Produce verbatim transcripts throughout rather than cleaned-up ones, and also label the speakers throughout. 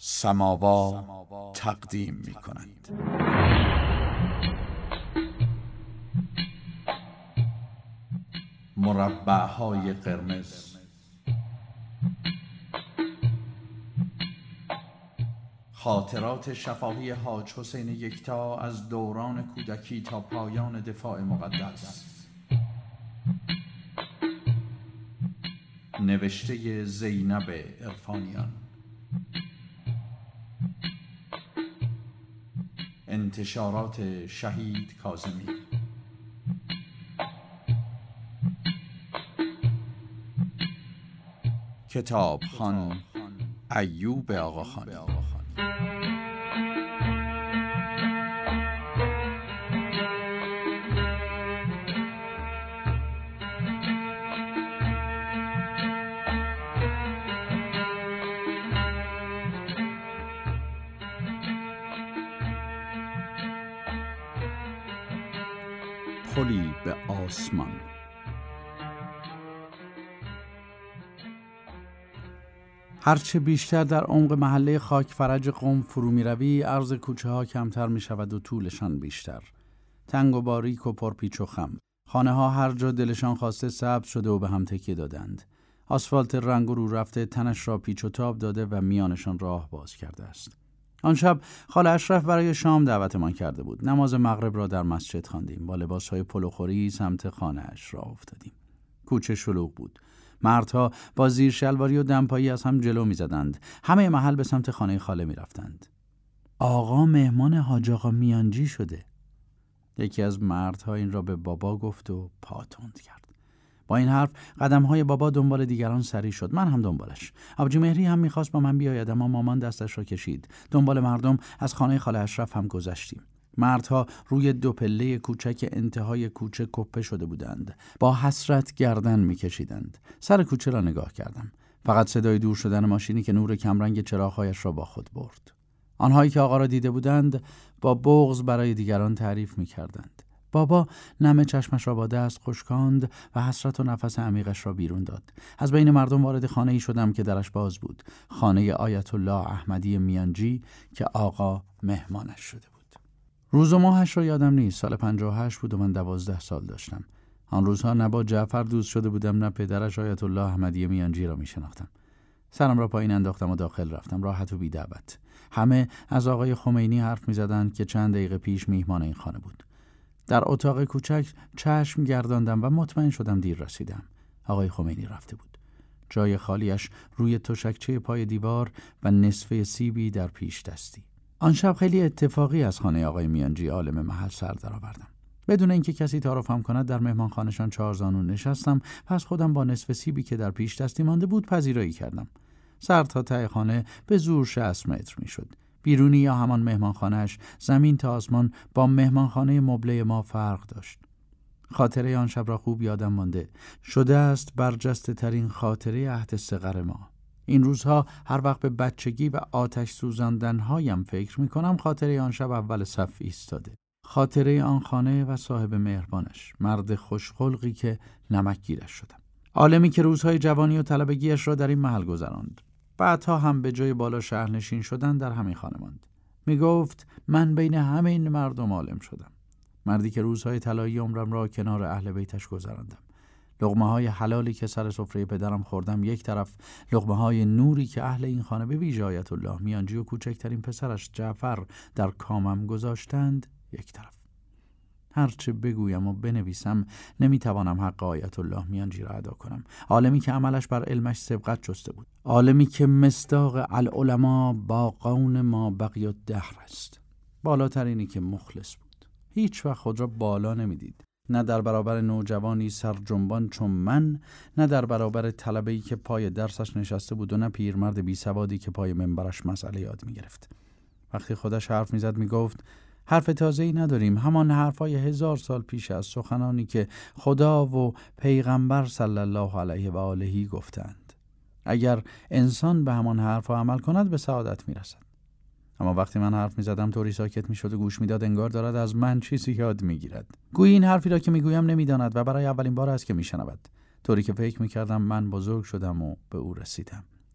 Speaker 1: سماوا تقدیم می کند. مربع‌های قرمز. خاطرات شفاهی حاج حسین یکتا از دوران کودکی تا پایان دفاع مقدس. نوشته زینب عرفانیان. انتشارات شهید کاظمی. کتابخوان ایوب آقاخانی. پلی به آسمان. هرچه بیشتر در عمق محله خاک فرج قم فرو می روی، عرض کوچه ها کمتر می شود و طولشان بیشتر. تنگ و باریک و پرپیچ و خم. خانه ها هر جا دلشان خواسته سبز شده و به هم تکیه دادند. آسفالت رنگ و رو رفته تنش را پیچ و تاب داده و میانشان راه باز کرده است. آن شب خاله اشرف برای شام دعوتمان کرده بود. نماز مغرب را در مسجد خواندیم. با لباسهای پلوخوری سمت خانه اش راه افتادیم. کوچه شلوغ بود. مردها با زیر شلواری و دمپایی از هم جلو می زدند. همه محل به سمت خانه خاله می رفتند. آقا مهمان حاج آقا میانجی شده. یکی از مردها این را به بابا گفت و پا تند کرد. با این حرف قدم‌های بابا دنبال دیگران سری شد. من هم دنبالش. آبجی مهری هم می‌خواست با من بیاید، اما مامان دستش را کشید. دنبال مردم از خانه خاله اشرف هم گذشتیم. مردها روی دو پله کوچک انتهای کوچه کپه شده بودند. با حسرت گردن می‌کشیدند. سر کوچه را نگاه کردم. فقط صدای دور شدن ماشینی که نور کمرنگ چراغ‌هایش را با خود برد. آنهایی که آقا را دیده بودند با بغض برای دیگران تعریف می‌کردند. بابا نم چشمش را با دست خشکاند و حسرت و نفس عمیقش را بیرون داد. از بین مردم وارد خانه‌ای شدم که درش باز بود. خانه آیت الله احمدی میانجی که آقا مهمانش شده بود. روز و ماهش را یادم نیست. سال پنجاه و هشت بود و من دوازده سال داشتم. آن روزها نه با جعفر دوست شده بودم نه پدرش آیت الله احمدی میانجی را میشناختم. سرم را پایین انداختم و داخل رفتم، راحت و بی دعوت. همه از آقای خمینی حرف می‌زدند که چند دقیقه پیش میهمان این خانه بود. در اتاق کوچک چشم گرداندم و مطمئن شدم دیر رسیدم. آقای خمینی رفته بود. جای خالیش روی تشکچه پای دیوار و نصفه سیبی در پیش دستی. آن شب خیلی اتفاقی از خانه آقای میانجی عالم محل سر درآوردم. بدون اینکه کسی تعارفم کند در مهمانخانه‌شان چهار زانو نشستم. پس خودم با نصف سیبی که در پیش دستی مانده بود پذیرایی کردم. سر تا ته خانه به زور شصت متر میشد. بیرونی یا همان مهمانخانه‌اش زمین تا آسمان با مهمانخانه مبله ما فرق داشت. خاطره آن شب را خوب یادم مانده. شده است برجسته ترین خاطره عهد صغر ما. این روزها هر وقت به بچگی و آتش سوزاندن‌هایم فکر می‌کنم خاطره آن شب اول صف ایستاده. خاطره آن خانه و صاحب مهربانش، مرد خوشخلقی که نمکگیرش شدم. عالمی که روزهای جوانی و طلبگیش را در این محل گذراند. بعدها هم به جای بالا شهرنشین شدن در همین خانه ماند. می گفت من بین همه این مردم عالم شدم. مردی که روزهای طلایی عمرم را کنار اهل بیتش گذراندم. لقمه های حلالی که سر سفره پدرم خوردم یک طرف، لقمه های نوری که اهل این خانه به ویژه آیت الله میانجی و کوچکترین پسرش جعفر در کامم گذاشتند یک طرف. هرچه بگویم و بنویسم نمیتوانم حق آیت الله میانجی را ادا کنم. عالمی که عملش بر علمش سبقت جسته بود. عالمی که مصداق العلماء باقون ما بقی الدهر است. بالاترینی که مخلص بود. هیچ وقت خود را بالا نمیدید. نه در برابر نوجوانی سرجنبان چون من، نه در برابر طلبه‌ای که پای درسش نشسته بود و نه پیرمرد بی سوادی که پای منبرش مسئله یاد میگرفت. وقتی خودش حرف میزد میگفت حرف تازه‌ای نداریم، همان حرفای هزار سال پیش از سخنانی که خدا و پیغمبر صلی الله علیه و آله گفتند. اگر انسان به همان حرفا عمل کند به سعادت میرسد. اما وقتی من حرف میزدم طوری ساکت میشد و گوش میداد انگار دارد از من چیزی یاد میگیرد. گویی این حرفی را که میگویم نمیداند و برای اولین بار است که میشنود. طوری که فکر میکردم من بزرگ شدم و به او رسیدم.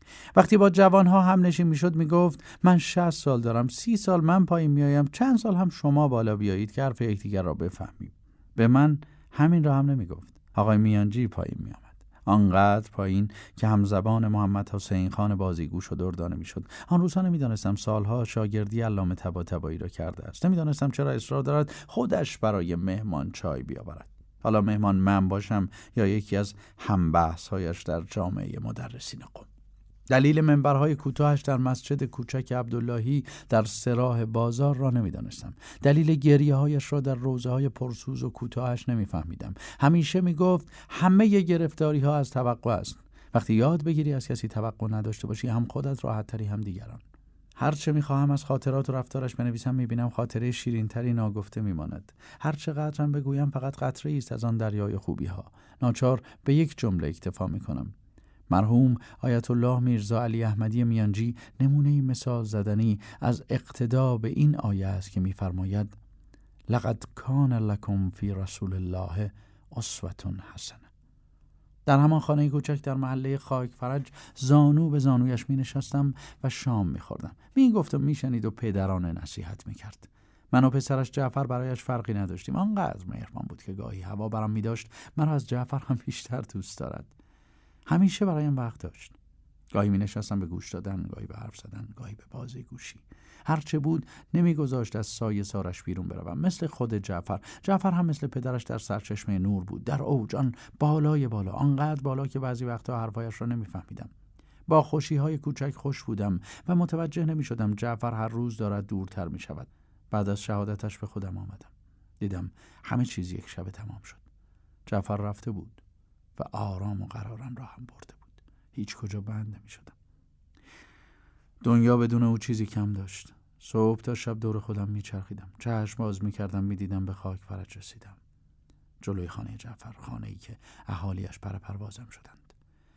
Speaker 1: وقتی با جوانها هم نشین میشد میگفت من شصت سال دارم، سی سال من پایین میایم، چند سال هم شما بالا بیایید که حرف یکدیگر را بفهمیم. به من همین را هم نمیگفت. آقای میانجی پایین میآمد، آنقدر پایین که هم زبان محمد حسین خان بازیگوش و دردانه میشد. آن روزها نمیدانستم سالها شاگردی علامه طباطبایی را کرده است. نمیدانستم چرا اصرار دارد خودش برای مهمان چای بیاورد، حالا مهمان من باشم یا یکی از همبحث‌هایش در جامعه مدرسین قم. دلیل منبرهای کوتاهش در مسجد کوچک عبداللهی در سراح بازار را نمیدانستم. دلیل گریه‌هایش را در روزه‌های پرسوز و کوتاهش نمیفهمیدم. همیشه میگفت همه گرفتاری‌ها از توقع است. وقتی یاد بگیری از کسی توقع نداشته باشی، هم خودت راحت‌تری هم دیگران. هرچه میخواهم از خاطرات و رفتارش بنویسم میبینم خاطره شیرین‌تری ناگفته میماند. هر چقدرم بگویم فقط قطره‌ای است از آن دریای خوبی‌ها. ناچار به یک جمله اکتفا میکنم. مرحوم آیت الله میرزا علی احمدی میانجی نمونه‌ای مثال زدنی از اقتدا به این آیه است که می‌فرماید لقد کان لکم فی رسول الله اسوة حسنه. در همان خانه کوچک در محله خاک فرج زانو به زانویش می نشستم و شام می خوردم. می گفت و می شنید و پدرانه نصیحت می کرد. من و پسرش جعفر برایش فرقی نداشتیم. آنقدر مهربان بود که گاهی هوا برام می داشت مرا از جعفر هم بیشتر دوست دارد. همیشه برایم وقت داشت. گاهی می نشستم به گوش دادن، گاهی به حرف زدن، گاهی به بازی گوشی. هرچه بود نمیگذاشت از سایه سارش بیرون بروم. مثل خود جعفر. جعفر هم مثل پدرش در سرچشمه نور بود، در اوج، آن بالای بالا، آنقدر بالا که بعضی وقتا حرفایش را نمیفهمیدم. با خوشی‌های کوچک خوش بودم و متوجه نمی‌شدم جعفر هر روز دارد دورتر می‌شود. بعد از شهادتش به خودم آمدم. دیدم همه چیز یک شب تمام شد. جعفر رفته بود و آرام و قرارم را هم برده بود. هیچ کجا بند نمی‌شدم. دنیا بدون او چیزی کم داشت. صبح تا شب دور خودم میچرخیدم. چشم باز میکردم میدیدم به خاک فرج رسیدم. جلوی خانه جعفر، خانه‌ای که اهالیش پر پروازم شدند.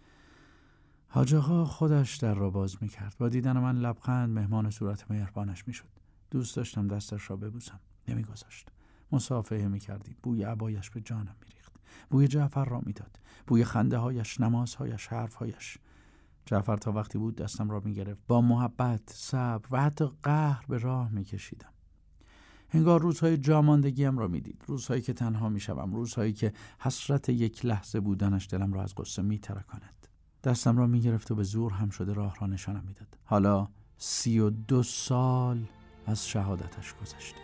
Speaker 1: حاج آقا خودش در را باز میکرد. با دیدن من لبخند مهمان صورت مهربانش میشد. دوست داشتم دستش را ببوسم. نمیگذاشت. مصافحه میکردیم. بوی عبایش به جانم میریخت. بوی جعفر را میداد. بوی خنده هایش، نمازهایش، حرفهایش. جعفر تا وقتی بود دستم را میگرفت. با محبت، صبر و حتی قهر به راه میکشیدم. انگار روزهای جاماندگیم را میدید. روزهایی که تنها میشوم. روزهایی که حسرت یک لحظه بودنش دلم را از غصه میترکاند. دستم را میگرفت و به زور هم شده راه را نشانم میداد. حالا سی و دو سال از شهادتش گذشته.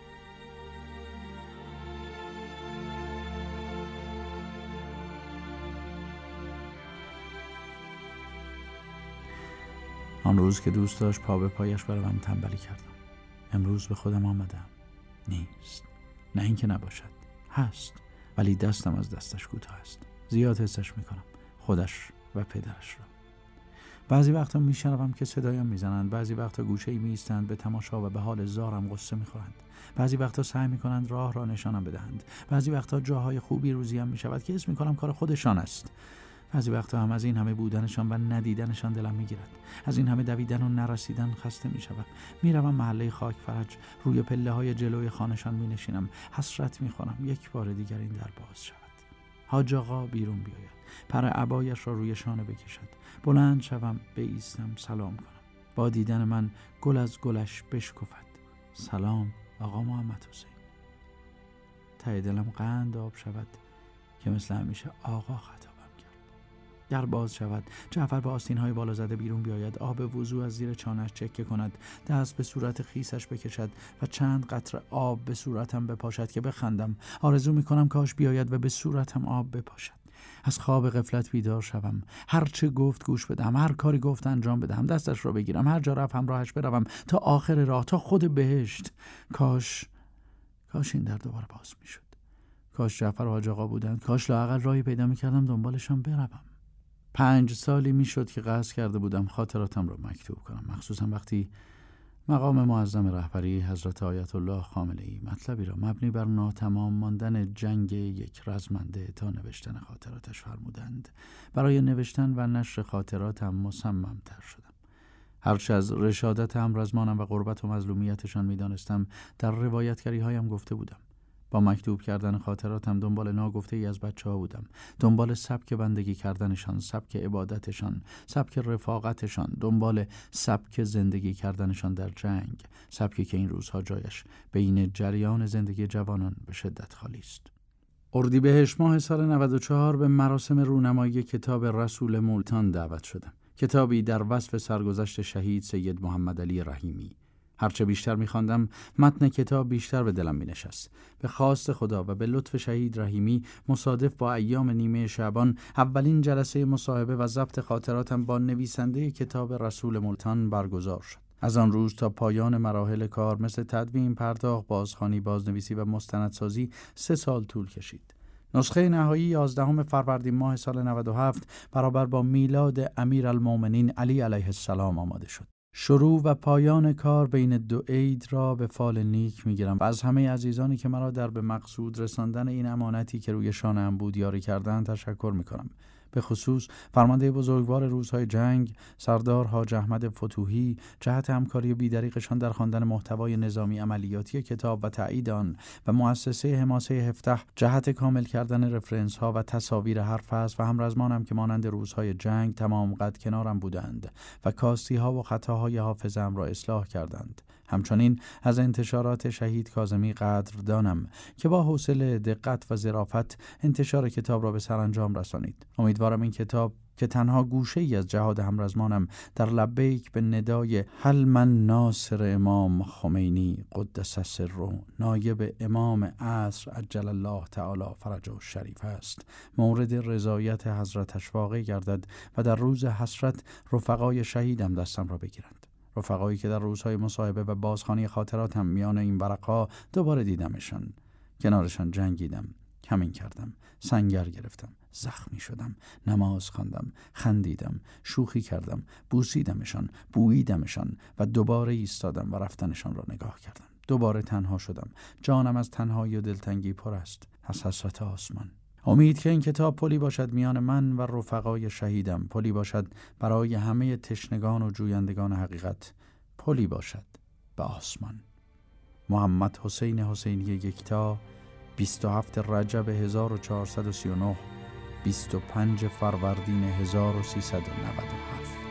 Speaker 1: آن روز که دوست داشت پا به پایش بروم تنبلی کردم. امروز به خودم آمدم. نیست. نه اینکه نباشد. هست. ولی دستم از دستش کوتاه است. زیاد حسش میکنم. خودش و پدرش را. بعضی وقتا میشنوم که صدایم میزنند. بعضی وقتا گوشه‌ای میایستند به تماشا و به حال زارم غصه میخورند. بعضی وقتا سعی میکنند راه را نشانم بدهند. بعضی وقتا جاهای خوبی روزیم میشود که حس میکنم کار خودشان است. بعضی وقتا هم از این همه بودنشان و ندیدنشان دلم میگیرد. از این همه دویدن و نرسیدن خسته میشوم. میروم محله خاک فرج، روی پله های جلوی خانه‌شان مینشینم. حسرت میخورم یک بار دیگر این در باز شود. حاج آقا بیرون بیاید، پر عبایش را روی شانه بکشد، بلند شوم، بایستم، سلام کنم. با دیدن من گل از گلش بشکفد. سلام آقا محمد حسین. ته دلم قند آب شود که مثل همیشه آقا خطابم کرد. در باز شود، جعفر با آستین‌های بالا زده بیرون بیاید، آب وضو از زیر چانه‌اش چکه کند، دست به صورت خیسش بکشد و چند قطره آب به صورتم بپاشد که بخندم. آرزو می‌کنم کاش بیاید و به صورتم آب بپاشد. از خواب غفلت بیدار شوم، هر چه گفت گوش بدم، هر کاری گفت انجام بدم، دستش را بگیرم، هر جا رفت همراهش بروم تا آخر راه، تا خود بهشت. کاش کاش این در دوباره باز می‌شد. کاش جعفر و حاج آقا بودند. کاش لااقل راهی پیدا می‌کردم دنبالشان بروم. پنج سالی میشد که قصد کرده بودم خاطراتم را مکتوب کنم، مخصوصا وقتی مقام معظم رهبری حضرت آیت الله خامنه‌ای مطلبی را مبنی بر ناتمام ماندن جنگ یک رزمنده تا نوشتن خاطراتش فرمودند. برای نوشتن و نشر خاطراتم مصمم‌تر شدم. هرچه از رشادت همرزمانم و غربت و مظلومیتشان می‌دانستم در روایتگری‌هایم گفته بودم. با مکتوب کردن خاطراتم دنبال ناگفته ای از بچه ها بودم، دنبال سبک بندگی کردنشان، سبک عبادتشان، سبک رفاقتشان، دنبال سبک زندگی کردنشان در جنگ، سبکی که این روزها جایش بین جریان زندگی جوانان به شدت خالی است. اردیبهشت ماه سال نود و چهار به مراسم رونمایی کتاب رسول مولتان دعوت شدم. کتابی در وصف سرگذشت شهید سید محمد علی رحیمی. هرچه بیشتر می‌خواندم متن کتاب بیشتر به دلم می‌نشست. به خواست خدا و به لطف شهید رحیمی مصادف با ایام نیمه شعبان اولین جلسه مصاحبه و ضبط خاطراتم با نویسنده کتاب رسول مولتان برگزار شد. از آن روز تا پایان مراحل کار مثل تدوین، پرداخت، بازخوانی، بازنویسی و مستندسازی سه سال طول کشید. نسخه نهایی یازدهم فروردین ماه سال نود و هفت برابر با میلاد امیرالمومنین علی علیه السلام آماده شد. شروع و پایان کار بین دو عید را به فال نیک میگیرم و از همه عزیزانی که مرا در به مقصود رساندن این امانتی که روی شانه‌ام بود یاری کردند تشکر میکنم. به خصوص فرمانده بزرگوار روزهای جنگ سردار حاج احمد فتوحی جهت همکاری بی‌دریغشان در خواندن محتوای نظامی عملیاتی کتاب و تایید آن و مؤسسه حماسه هفته جهت کامل کردن رفرنس ها و تصاویر هر فصل و همرزمانم که مانند روزهای جنگ تمام قد کنارم بودند و کاستی ها و خطاهای حافظه‌ام را اصلاح کردند. همچنین از انتشارات شهید کاظمی قدردانم که با حوصله، دقت و ظرافت انتشار کتاب را به سرانجام رسانید. امیدوارم این کتاب که تنها گوشه ای از جهاد همرزمانم در لبیک به ندای هل من ناصر امام خمینی قدس سره نایب امام عصر عجل الله تعالی فرجه الشریف است، مورد رضایت حضرتش واقع گردد و در روز حسرت رفقای شهیدم دستم را بگیرند. رفقایی که در روزهای مصاحبه و بازخوانی خاطراتم میان این ورقها دوباره دیدمشان. کنارشان جنگیدم، کمین کردم، سنگر گرفتم، زخمی شدم، نماز خواندم، خندیدم، شوخی کردم، بوسیدمشان، بوییدمشان و دوباره ایستادم و رفتنشان را نگاه کردم. دوباره تنها شدم. جانم از تنهایی و دلتنگی پر است، از حسرت آسمان. امید که این کتاب پلی باشد میان من و رفقای شهیدم، پلی باشد برای همه تشنگان و جویندگان حقیقت، پلی باشد به آسمان. محمد حسین حسینی یکتا، بیست و هفتم رجب هزار و چهارصد و سی و نه، بیست و پنجم فروردین هزار و سیصد و نود و هفت.